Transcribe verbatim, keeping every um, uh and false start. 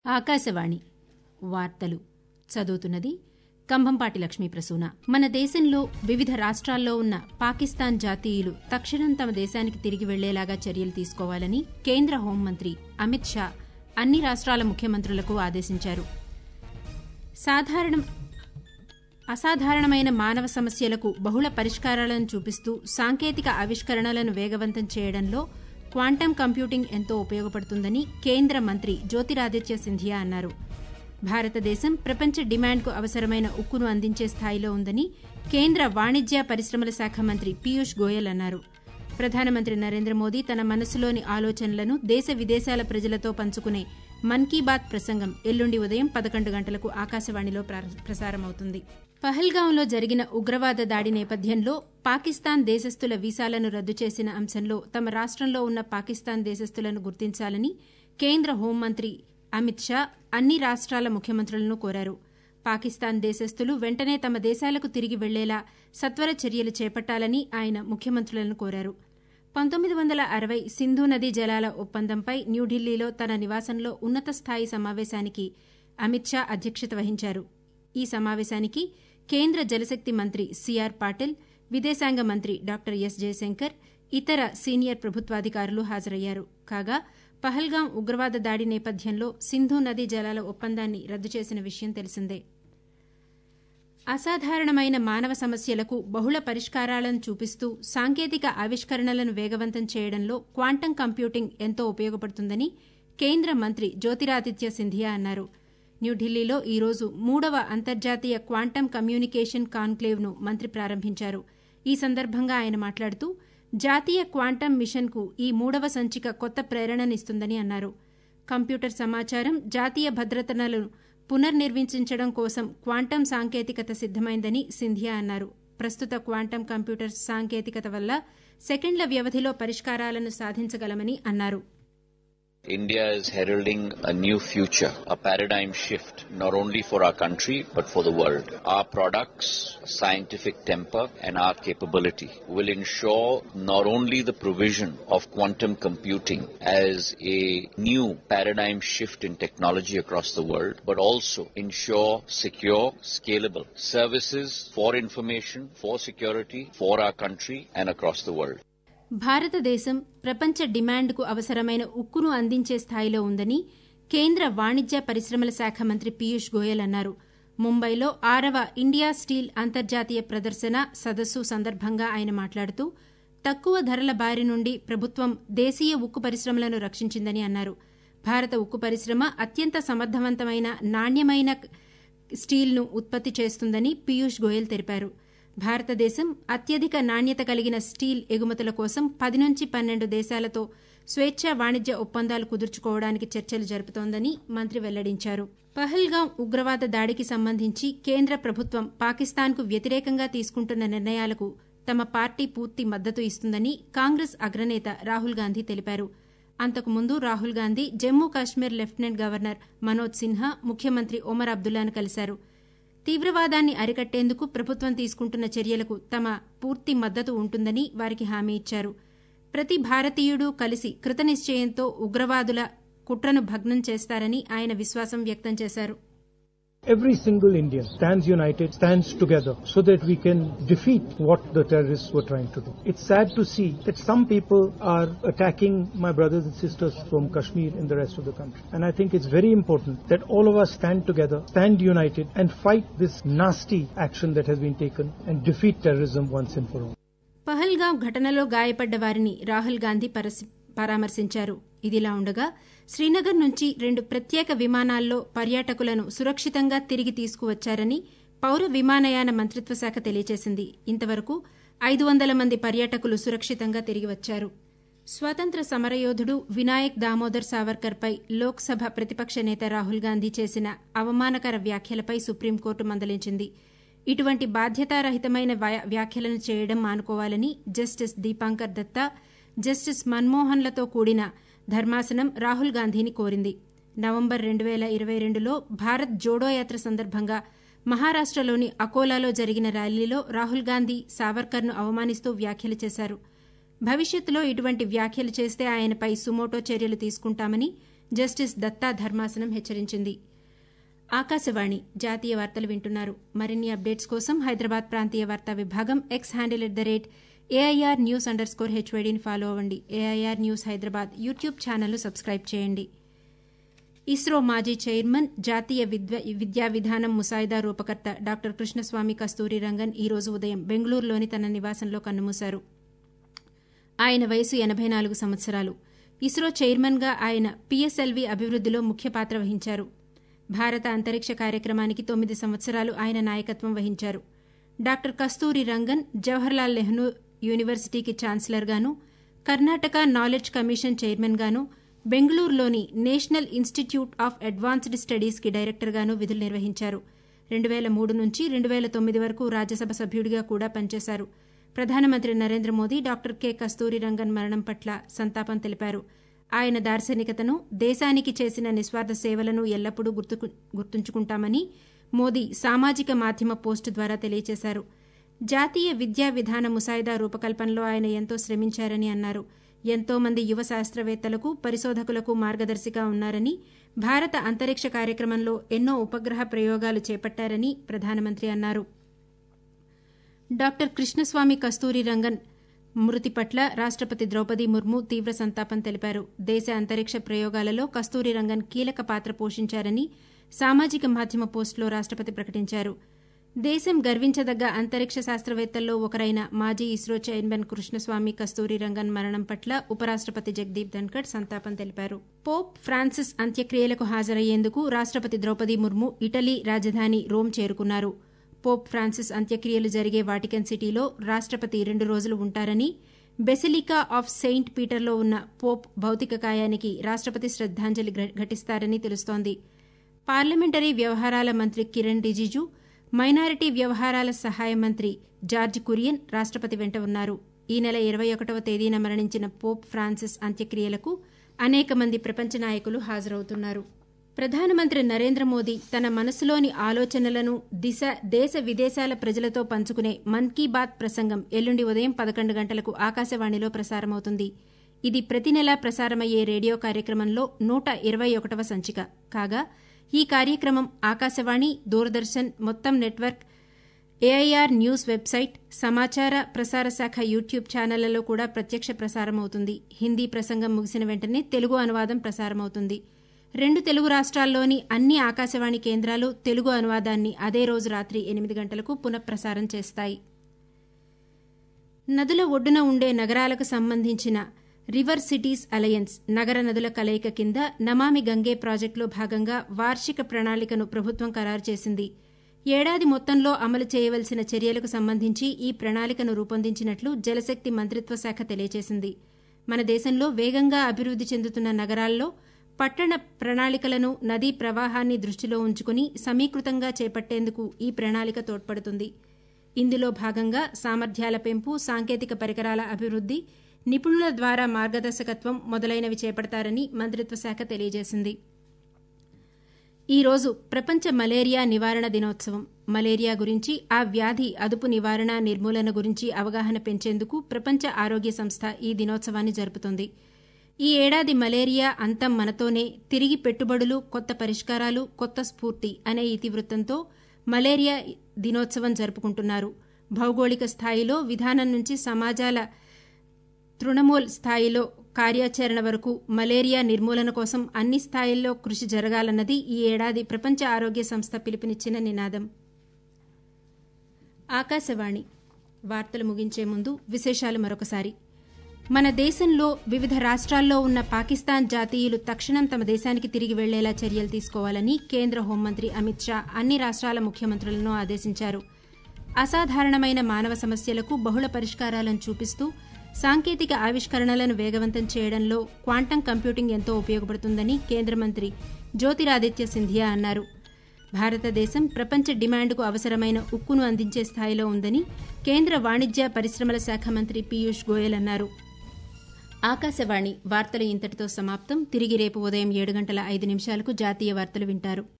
ఆకాశవాణి వార్తలు చదువుతున్నది కంభంపాటి లక్ష్మీ ప్రసూన. మన దేశంలో వివిధ రాష్ట్రాల్లో ఉన్న పాకిస్తాన్ జాతీయులు తక్షణం తమ దేశానికి తిరిగి వెళ్లేలాగా చర్యలు తీసుకోవాలని కేంద్ర హోంమంత్రి అమిత్ షా అన్ని రాష్ట్రాల ముఖ్యమంత్రులకు ఆదేశించారు. సాధారణ అసాధారణమైన మానవ సమస్యలకు బహుళ పరిష్కారాలను చూపిస్తూ సాంకేతిక ఆవిష్కరణలను వేగవంతం చేయడంలో క్వాంటమ్ కంప్యూటింగ్ ఎంతో ఉపయోగపడుతుందని కేంద్ర మంత్రి జ్యోతిరాదిత్య సింధియా అన్నారు. భారతదేశం ప్రపంచ డిమాండ్కు అవసరమైన ఉక్కును అందించే స్థాయిలో ఉందని కేంద్ర వాణిజ్య పరిశ్రమల శాఖ మంత్రి పీయూష్ గోయల్ అన్నారు. ప్రధానమంత్రి నరేంద్ర మోదీ తన మనసులోని ఆలోచనలను దేశ విదేశాల ప్రజలతో పంచుకునే మన్ కీ బాత్ ప్రసంగం ఎల్లుండి ఉదయం పదకొండు గంటలకు ఆకాశవాణిలో ప్రసారమవుతుంది. పహల్గాంలో జరిగిన ఉగ్రవాద దాడి నేపథ్యంలో పాకిస్తాన్ దేశస్థుల వీసాలను రద్దు చేసిన అంశంలో తమ రాష్టంలో ఉన్న పాకిస్తాన్ దేశస్థులను గుర్తించాలని కేంద్ర హోంమంత్రి అమిత్ షా అన్ని రాష్ట్రాల ముఖ్యమంత్రులను కోరారు. పాకిస్తాన్ దేశస్థులు వెంటనే తమ దేశాలకు తిరిగి వెళ్లేలా సత్వర చర్యలు చేపట్టాలని ఆయన ముఖ్యమంత్రులను కోరారు. పంతొమ్మిది వందల అరవై సింధు నదీ జలాల ఒప్పందంపై న్యూఢిల్లీలో తన నివాసంలో ఉన్నత స్థాయి సమావేశానికి అమిత్ షా అధ్యక్షత వహించారు. ఈ సమావేశానికి కేంద్ర జలశక్తి మంత్రి సీఆర్ పాటిల్, విదేశాంగ మంత్రి డాక్టర్ ఎస్ జయశంకర్, ఇతర సీనియర్ ప్రభుత్వాధికారులు హాజరయ్యారు. కాగా పహల్గాం ఉగ్రవాద దాడి నేపథ్యంలో సింధు నదీ జలాల ఒప్పందాన్ని రద్దు చేసిన విషయం తెలిసిందే. అసాధారణమైన మానవ సమస్యలకు బహుళ పరిష్కారాలను చూపిస్తూ సాంకేతిక ఆవిష్కరణలను వేగవంతం చేయడంలో క్వాంటమ్ కంప్యూటింగ్ ఎంతో ఉపయోగపడుతుందని కేంద్ర మంత్రి జ్యోతిరాదిత్య సింధియా అన్నారు. న్యూఢిల్లీలో ఈరోజు మూడవ అంతర్జాతీయ క్వాంటమ్ కమ్యూనికేషన్ కాన్క్లేవ్ను మంత్రి ప్రారంభించారు. ఈ సందర్భంగా ఆయన మాట్లాడుతూ జాతీయ క్వాంటమ్ మిషన్కు ఈ మూడవ సంచిక కొత్త ప్రేరణనిస్తుందని అన్నారు. కంప్యూటర్ సమాచారం, జాతీయ భద్రతలను పునర్నిర్వచించడం కోసం క్వాంటమ్ సాంకేతికత సిద్దమైందని సింధియా అన్నారు. ప్రస్తుత క్వాంటమ్ కంప్యూటర్ సాంకేతికత వల్ల సెకండ్ల వ్యవధిలో పరిష్కారాలను సాధించగలమని అన్నారు. India is heralding a new future, a paradigm shift, not only for our country, but for the world. Our products, scientific temper, and our capability will ensure not only the provision of quantum computing as a new paradigm shift in technology across the world, but also ensure secure, scalable services for information, for security, for our country, and across the world. భారతదేశం ప్రపంచ డిమాండ్కు అవసరమైన ఉక్కును అందించే స్థాయిలో ఉందని కేంద్ర వాణిజ్య పరిశ్రమల శాఖ మంత్రి పీయూష్ గోయల్ అన్నారు. ముంబైలో ఆరవ ఇండియా స్టీల్ అంతర్జాతీయ ప్రదర్శన సదస్సు సందర్భంగా ఆయన మాట్లాడుతూ తక్కువ ధరల బారి నుండి ప్రభుత్వం దేశీయ ఉక్కు పరిశ్రమలను రక్షించిందని అన్నారు. భారత ఉక్కు పరిశ్రమ అత్యంత సమర్థవంతమైన నాణ్యమైన స్టీల్ను ఉత్పత్తి చేస్తుందని పీయూష్ గోయల్ తెలిపారు. భారతదేశం అత్యధిక నాణ్యత కలిగిన స్టీల్ ఎగుమతుల కోసం పది నుంచి పన్నెండు దేశాలతో స్వేచ్ఛా వాణిజ్య ఒప్పందాలు కుదుర్చుకోవడానికి చర్చలు జరుపుతోందని మంత్రి వెల్లడించారు. పహల్గాం ఉగ్రవాద దాడికి సంబంధించి కేంద్ర ప్రభుత్వం పాకిస్తాన్కు వ్యతిరేకంగా తీసుకుంటున్న నిర్ణయాలకు తమ పార్టీ పూర్తి మద్దతు ఇస్తుందని కాంగ్రెస్ అగ్రనేత రాహుల్ గాంధీ తెలిపారు. అంతకుముందు రాహుల్ గాంధీ జమ్మూ కాశ్మీర్ లెఫ్టినెంట్ గవర్నర్ మనోజ్ సిన్హా, ముఖ్యమంత్రి ఒమర్ అబ్దుల్లాను కలిశారు. తీవ్రవాదాన్ని అరికట్టేందుకు ప్రభుత్వం తీసుకుంటున్న చర్యలకు తమ పూర్తి మద్దతు ఉంటుందని వారికి హామీ ఇచ్చారు. ప్రతి భారతీయుడు కలిసి కృతనిశ్చయంతో ఉగ్రవాదుల కుట్రను భగ్నం చేస్తారని ఆయన విశ్వాసం వ్యక్తం చేశారు. Every single Indian stands united, stands together so that we can defeat what the terrorists were trying to do. It's sad to see that some people are attacking my brothers and sisters from Kashmir and the rest of the country. And I think it's very important that all of us stand together, stand united and fight this nasty action that has been taken and defeat terrorism once and for all. Pahalgam ఘటనలో గాయపడ్డ వారిని రాహుల్ గాంధీ పరామర్శించారు. ఇదిలా ఉండగా శ్రీనగర్ నుంచి రెండు ప్రత్యేక విమానాల్లో పర్యాటకులను సురక్షితంగా తిరిగి తీసుకువచ్చారని పౌర విమానయాన మంత్రిత్వ శాఖ తెలియజేసింది. ఇంతవరకు ఐదు వందల మంది పర్యాటకులు సురక్షితంగా తిరిగి వచ్చారు. స్వాతంత్ర సమరయోధుడు వినాయక్ దామోదర్ సావర్కర్పై లోక్సభ ప్రతిపక్ష నేత రాహుల్ గాంధీ చేసిన అవమానకర వ్యాఖ్యలపై సుప్రీంకోర్టు మందలించింది. ఇటువంటి బాధ్యతారహితమైన వ్యాఖ్యలను చేయడం మానుకోవాలని జస్టిస్ దీపాంకర్ దత్తా, జస్టిస్ మన్మోహన్లతో కూడిన ధర్మాసనం రాహుల్ గాంధీని కోరింది. నవంబర్ రెండు వేల ఇరవై రెండులో భారత్ జోడో యాత్ర సందర్భంగా మహారాష్టలోని అకోలాలో జరిగిన ర్యాలీలో రాహుల్ గాంధీ సావర్కర్ను అవమానిస్తూ వ్యాఖ్యలు చేశారు. భవిష్యత్తులో ఇటువంటి వ్యాఖ్యలు చేస్తే ఆయనపై సుమోటో చర్యలు తీసుకుంటామని జస్టిస్ దత్తా ధర్మాసనం హెచ్చరించింది. ఆకాశవాణి జాతీయ వార్తలు వింటున్నారు. మరిన్ని అప్డేట్స్ కోసం హైదరాబాద్ ప్రాంతీయ వార్తా విభాగం X handle at the rate AIR news underscore స్కోర్ హెచ్వైడీని ఫాలో అవ్వండి. ఏఐఆర్ న్యూస్ హైదరాబాద్ యూట్యూబ్ ఛానల్ను సబ్స్క్రైబ్ చేయండి. ఇస్రో మాజీ చైర్మన్, జాతీయ విద్యా విధానం ముసాయిదా రూపకర్త డాక్టర్ కృష్ణస్వామి కస్తూరి రంగన్ ఈ రోజు ఉదయం బెంగళూరులోని తన నివాసంలో కన్నుమూశారు. ఆయన వయసు ఎనబై నాలుగు సంవత్సరాలు. ఇస్రో చైర్మన్గా ఆయన పీఎస్ఎల్వీ అభివృద్దిలో ముఖ్య పాత్ర వహించారు. భారత అంతరిక్ష కార్యక్రమానికి తొమ్మిది సంవత్సరాలు ఆయన నాయకత్వం వహించారు. డాక్టర్ కస్తూరి రంగన్ జవహర్లాల్ నెహ్రూ యూనివర్సిటీకి ఛాన్సలర్గాను, కర్ణాటక నాలెడ్జ్ కమిషన్ చైర్మన్గాను, బెంగళూరులోని నేషనల్ ఇన్స్టిట్యూట్ ఆఫ్ అడ్వాన్స్డ్ స్టడీస్కి డైరెక్టర్గాను విధులు నిర్వహించారు. రెండు వేల మూడు నుంచి రెండు వేల తొమ్మిది వరకు రాజ్యసభ సభ్యుడిగా కూడా పనిచేశారు. ప్రధానమంత్రి నరేంద్ర మోదీ డాక్టర్ కె కస్తూరి రంగన్ మరణం పట్ల సంతాపం తెలిపారు. ఆయన దార్శనికతను, దేశానికి చేసిన నిస్వార్థ సేవలను ఎల్లప్పుడూ గుర్తుంచుకుంటామని మోదీ సామాజిక మాధ్యమ పోస్టు ద్వారా తెలియజేశారు. జాతీయ విద్యా విధాన ముసాయిదా రూపకల్పనలో ఆయన ఎంతో శ్రమించారని అన్నారు. ఎంతో మంది యువ శాస్త్రవేత్తలకు, పరిశోధకులకు మార్గదర్శిగా ఉన్నారని, భారత అంతరిక్ష కార్యక్రమంలో ఎన్నో ఉపగ్రహ ప్రయోగాలు చేపట్టారని ప్రధానమంత్రి అన్నారు. డాక్టర్ కృష్ణస్వామి కస్తూరి రంగన్ మృతి పట్ల రాష్టపతి ద్రౌపది ముర్ము తీవ్ర సంతాపం తెలిపారు. దేశ అంతరిక్ష ప్రయోగాలలో కస్తూరి రంగన్ కీలక పాత్ర పోషించారని సామాజిక మాధ్యమ పోస్టులో రాష్టపతి ప్రకటించారు. దేశం గర్వించదగ్గ అంతరిక్ష శాస్త్రవేత్తల్లో ఒకరైన మాజీ ఇస్రో చైర్మన్ కృష్ణస్వామి కస్తూరి రంగన్ మరణం పట్ల ఉపరాష్టపతి జగదీప్ ధన్కర్ సంతాపం తెలిపారు. పోప్ ఫ్రాన్సిస్ అంత్యక్రియలకు హాజరయ్యేందుకు రాష్టపతి ద్రౌపది ముర్ము ఇటలీ రాజధాని రోమ్ చేరుకున్నారు. పోప్ ఫ్రాన్సిస్ అంత్యక్రియలు జరిగే వాటికన్ సిటీలో రాష్టపతి రెండు రోజులు ఉంటారని, బెసిలికా ఆఫ్ సెయింట్ పీటర్లో ఉన్న పోప్ భౌతిక కాయానికి రాష్టపతి శ్రద్దాంజలి ఘటిస్తారని తెలుస్తోంది. పార్లమెంటరీ వ్యవహారాల మంత్రి కిరణ్ రిజిజు, మైనారిటీ వ్యవహారాల సహాయ మంత్రి జార్జ్ కురియన్ రాష్టపతి వెంట ఉన్నారు. ఈ నెల ఇరవై ఒకటవ తేదీన మరణించిన పోప్ ఫ్రాన్సిస్ అంత్యక్రియలకు అనేక మంది ప్రపంచ నాయకులు హాజరవుతున్నారు. ప్రధానమంత్రి నరేంద్ర మోదీ తన మనసులోని ఆలోచనలను దిశ దేశ విదేశాల ప్రజలతో పంచుకునే మన్ కీ బాత్ ప్రసంగం ఎల్లుండి ఉదయం పదకొండు గంటలకు ఆకాశవాణిలో ప్రసారమవుతుంది. ఇది ప్రతి నెలా ప్రసారమయ్యే రేడియో కార్యక్రమంలో నూట ఇరవై ఒకటవ సంచిక కాగా, ఈ కార్యక్రమం ఆకాశవాణి, దూరదర్శన్ మొత్తం నెట్వర్క్, ఏఐఆర్ న్యూస్ వెబ్సైట్, సమాచార ప్రసార శాఖ యూట్యూబ్ ఛానళ్లలో కూడా ప్రత్యక్ష ప్రసారమవుతుంది. హిందీ ప్రసంగం ముగిసిన వెంటనే తెలుగు అనువాదం ప్రసారమవుతుంది. రెండు తెలుగు రాష్ట్రాల్లోని అన్ని ఆకాశవాణి కేంద్రాలు తెలుగు అనువాదాన్ని అదే రోజు రాత్రి ఎనిమిది గంటలకు పునఃప్రసారం చేస్తాయి. నదుల ఒడ్డున ఉండే నగరాలకు సంబంధించిన రివర్ సిటీస్ అలయన్స్ నగర నదుల కలయిక కింద నమామి గంగే ప్రాజెక్టులో భాగంగా వార్షిక ప్రణాళికను ప్రభుత్వం ఖరారు చేసింది. ఏడాది మొత్తంలో అమలు చేయవలసిన చర్యలకు సంబంధించి ఈ ప్రణాళికను రూపొందించినట్లు జలశక్తి మంత్రిత్వ శాఖ తెలియజేసింది. మన దేశంలో వేగంగా అభివృద్ది చెందుతున్న నగరాల్లో పట్టణ ప్రణాళికలను, నదీ ప్రవాహాన్ని దృష్టిలో ఉంచుకుని సమీకృతంగా చేపట్టేందుకు ఈ ప్రణాళిక తోడ్పడుతుంది. ఇందులో భాగంగా సామర్థ్యాల పెంపు, సాంకేతిక పరికరాల అభివృద్ది, నిపుణుల ద్వారా మార్గదర్శకత్వం మొదలైనవి చేపడతారని మంత్రిత్వ శాఖ తెలియజేసింది. ఈ రోజు ప్రపంచ మలేరియా నివారణ దినోత్సవం. మలేరియా గురించి, ఆ వ్యాధి అదుపు, నివారణ, నిర్మూలన గురించి అవగాహన పెంచేందుకు ప్రపంచ ఆరోగ్య సంస్థ ఈ దినోత్సవాన్ని జరుపుతోంది. ఈ ఏడాది మలేరియా అంతం మనతోనే, తిరిగి పెట్టుబడులు, కొత్త పరిష్కారాలు, కొత్త స్ఫూర్తి అనే ఇతివృత్తంతో మలేరియా దినోత్సవం జరుపుకుంటున్నారు. భౌగోళిక స్థాయిలో విధానం నుంచి సమాజాల తృణమూల్ స్థాయిలో కార్యాచరణ వరకు మలేరియా నిర్మూలన కోసం అన్ని స్థాయిల్లో కృషి జరగాలన్నది ఈ ఏడాది ప్రపంచ ఆరోగ్య సంస్థ పిలుపునిచ్చిన నినాదం. ఆకాశవాణి వార్తలు ముగించే ముందు విశేషాలు మరొకసారి. మన దేశంలో వివిధ రాష్ట్రాల్లో ఉన్న పాకిస్తాన్ జాతీయులు తక్షణం తమ దేశానికి తిరిగి వెళ్లేలా చర్యలు తీసుకోవాలని కేంద్ర హోంమంత్రి అమిత్ షా అన్ని రాష్ట్రాల ముఖ్యమంత్రులను ఆదేశించారు. అసాధారణమైన మానవ సమస్యలకు బహుళ పరిష్కారాలను చూపిస్తూ సాంకేతిక ఆవిష్కరణలను వేగవంతం చేయడంలో క్వాంటం కంప్యూటింగ్ ఎంతో ఉపయోగపడుతుందని కేంద్ర మంత్రి జ్యోతిరాదిత్య సింధియా అన్నారు. భారతదేశం ప్రపంచ డిమాండ్కు అవసరమైన ఉక్కును అందించే స్థాయిలో ఉందని కేంద్ర వాణిజ్య పరిశ్రమల శాఖ మంత్రి పీయూష్ గోయల్ అన్నారు. ఆకాశవాణి వార్తలు ఇంతటితో సమాప్తం. తిరిగి రేపు ఉదయం ఏడు గంటల ఐదు నిమిషాలకు జాతీయ వార్తలు వింటారు.